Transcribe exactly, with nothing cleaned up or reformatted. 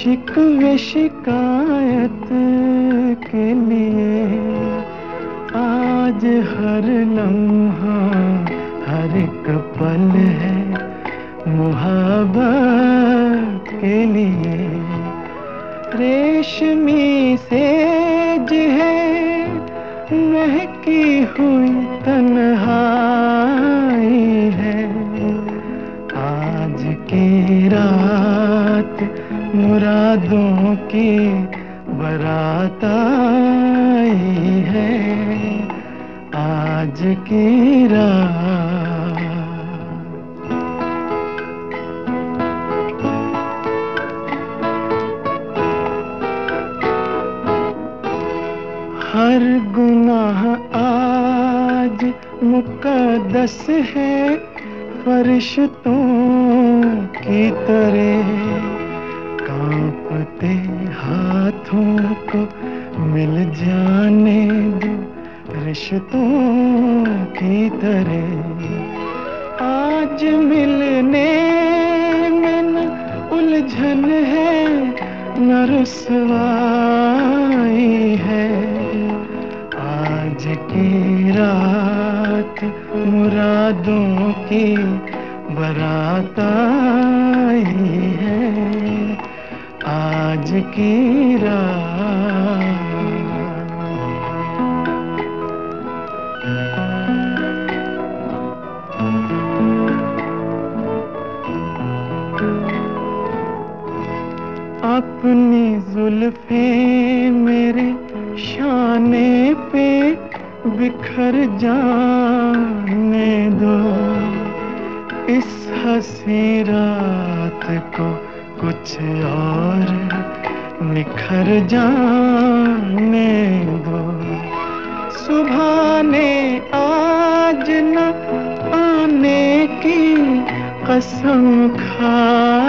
शिकवे शिकायत के लिए आज हर लम्हा हर एक पल है मुहब्बत के लिए। रेशमी सेज है महकी हुई तन्हाई है। आज की रात मुरादों की बारात आई है। आज की रात हर गुनाह आज मुक़द्दस है फरिश्तों की तरह। कांपते हाथों को मिल जाने दो रिश्तों की तरह। आज मिलने में न उलझन है न रुसवाई है। आज की रात मुरादों की बारात आई है। आज की रात अपनी जुल्फें मेरे शाने पे बिखर जाने दो। इस हंसी रात को कुछ और निखर जाने दो। सुबह ने आज न आने की कसम खा